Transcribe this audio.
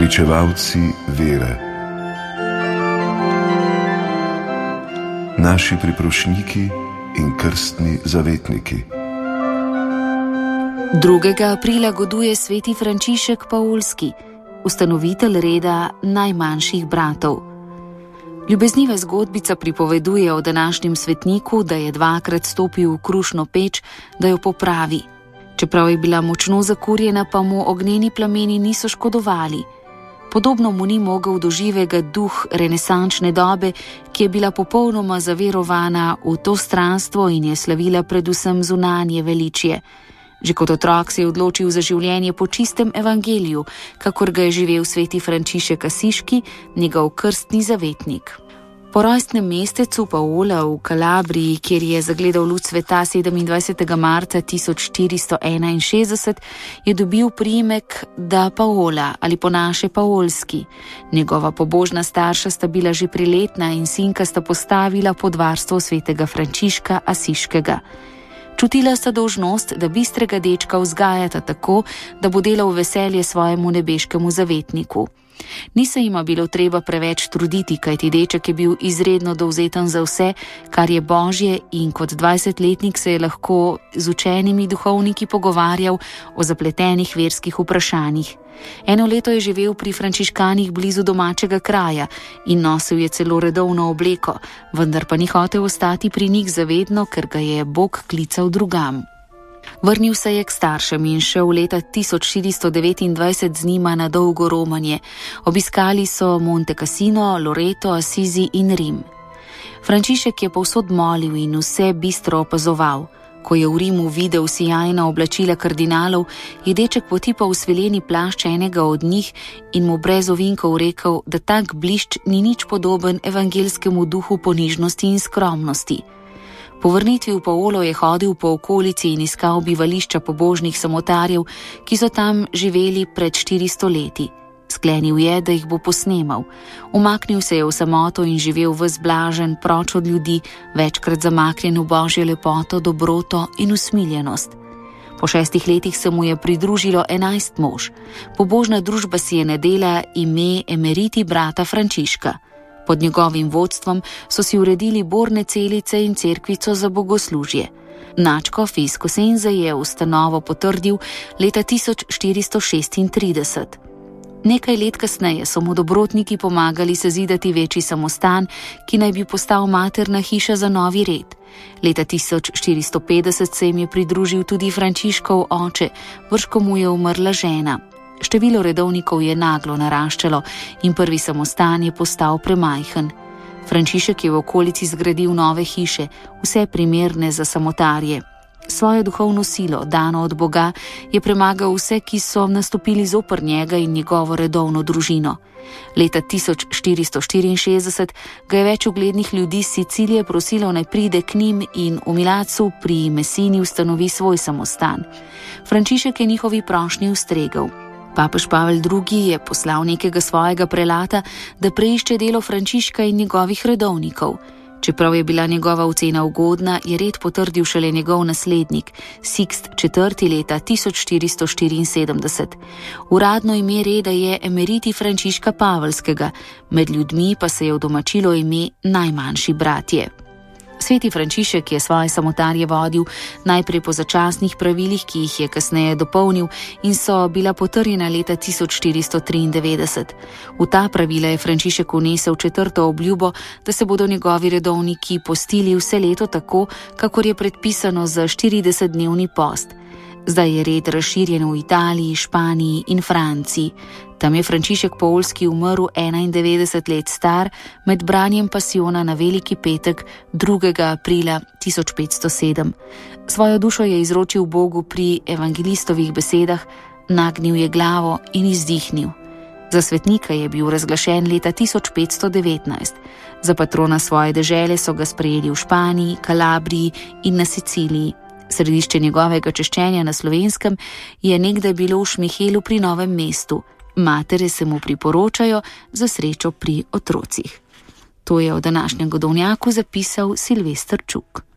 Pričevalci vere. Naši priprošniki in krstni zavetniki. 2. aprila goduje sveti Frančišek Paolski, ustanovitelj reda najmanjših bratov. Ljubezniva zgodbica pripoveduje o današnjem svetniku, da je 2-krat stopil v krušno peč, da jo popravi. Čeprav je bila močno zakurjena, pa mu ognjeni plameni niso škodovali. Podobno mu ni mogel do živega duh renesančne dobe, ki je bila popolnoma zaverovana v to stranstvo in je slavila predvsem zunanje veličje. Že kot otrok se je odločil za življenje po čistem evangeliju, kakor ga je živel sveti Frančišek Asiški, njegov krstni zavetnik. Po rojstnem mestecu Paola v Kalabriji, kjer je zagledal luč sveta 27. marca 1461, je dobil priimek da Paola ali po naše Paolski. Njegova pobožna starša sta bila že priletna in sinka sta postavila pod varstvo svetega Frančiška Asiškega. Čutila sta dolžnost, da bistrega dečka vzgajata tako, da bo delal veselje svojemu nebeškemu zavetniku. Ni se jima bilo treba preveč truditi, kajti deček je bil izredno dovzeten za vse, kar je božje, in kot 20-letnik se je lahko z učenimi duhovniki pogovarjal o zapletenih verskih vprašanjih. 1 leto je živel pri frančiškanih blizu domačega kraja in nosil je celo redovno obleko, vendar pa ni hotel ostati pri njih zavedno, ker ga je Bog klical drugam. Vrnil se je k staršem in šel leta 1429 z njima na dolgo romanje. Obiskali so Monte Cassino, Loreto, Assisi in Rim. Frančišek je povsod molil in vse bistro opazoval. Ko je v Rimu videl sijajna oblačila kardinalov, je deček potipal svileni plašč enega od njih in mu brez ovinkov rekel, da tak blišč ni nič podoben evangelskemu duhu ponižnosti in skromnosti. Po vrnitvi v Paolo je hodil po okolici in iskal bivališča pobožnih samotarjev, ki so tam živeli pred 400 leti. Sklenil je, da jih bo posnemal. Umaknil se je v samoto in živel ves blažen, proč od ljudi, večkrat zamaknjen v božjo lepoto, dobroto in usmiljenost. Po 6 letih se mu je pridružilo 11 mož. Pobožna družba si je nadela ime Emeriti brata Frančiška. Pod njegovim vodstvom so si uredili borne celice in cerkvico za bogoslužje. Nadškof iz Cosenza je ustanovo potrdil leta 1436. Nekaj let kasneje so mu dobrotniki pomagali sezidati večji samostan, ki naj bi postal materna hiša za novi red. Leta 1450 se jim je pridružil tudi Frančiškov oče, brž ko mu je umrla žena. Število redovnikov je naglo naraščalo in prvi samostan je postal premajhen. Frančišek je v okolici zgradil nove hiše, vse primerne za samotarje. Svojo duhovno silo, dano od Boga, je premagal vse, ki so nastopili zoper njega in njegovo redovno družino. Leta 1464 ga je več uglednih ljudi z Sicilije prosilo, naj pride k njim in v Milacu pri Messini ustanovi svoj samostan. Frančišek je njihovi prošnji ustregel. Papež Pavel II. Je poslal nekega svojega prelata, da preišče delo Frančiška in njegovih redovnikov. Čeprav je bila njegova ocena ugodna, je red potrdil šele njegov naslednik, Sixt IV. Leta 1474. Uradno ime reda je Emeriti Frančiška Pavelskega, med ljudmi pa se je udomačilo ime najmanjši bratje. Sveti Frančišek je svoje samotarje vodil najprej po začasnih pravilih, ki jih je kasneje dopolnil in so bila potrjena leta 1493. V ta pravila je Frančišek vnesel 4. obljubo, da se bodo njegovi redovniki postili vse leto tako, kakor je predpisano za 40-dnevni post. Zdaj je red razširjen v Italiji, Španiji in Franciji. Tam je Frančišek Paolski umrl 91 let star med branjem pasijona na Veliki petek 2. aprila 1507. Svojo dušo je izročil Bogu pri evangelistovih besedah, nagnil je glavo in izdihnil. Za svetnika je bil razglašen leta 1519. Za patrona svoje dežele so ga sprejeli v Španiji, Kalabriji in na Siciliji. Središče njegovega češčenja na Slovenskem je nekdaj bilo v Šmihelu pri Novem mestu. Matere se mu priporočajo za srečo pri otrocih. To je o današnjem godovnjaku zapisal Silvester Čuk.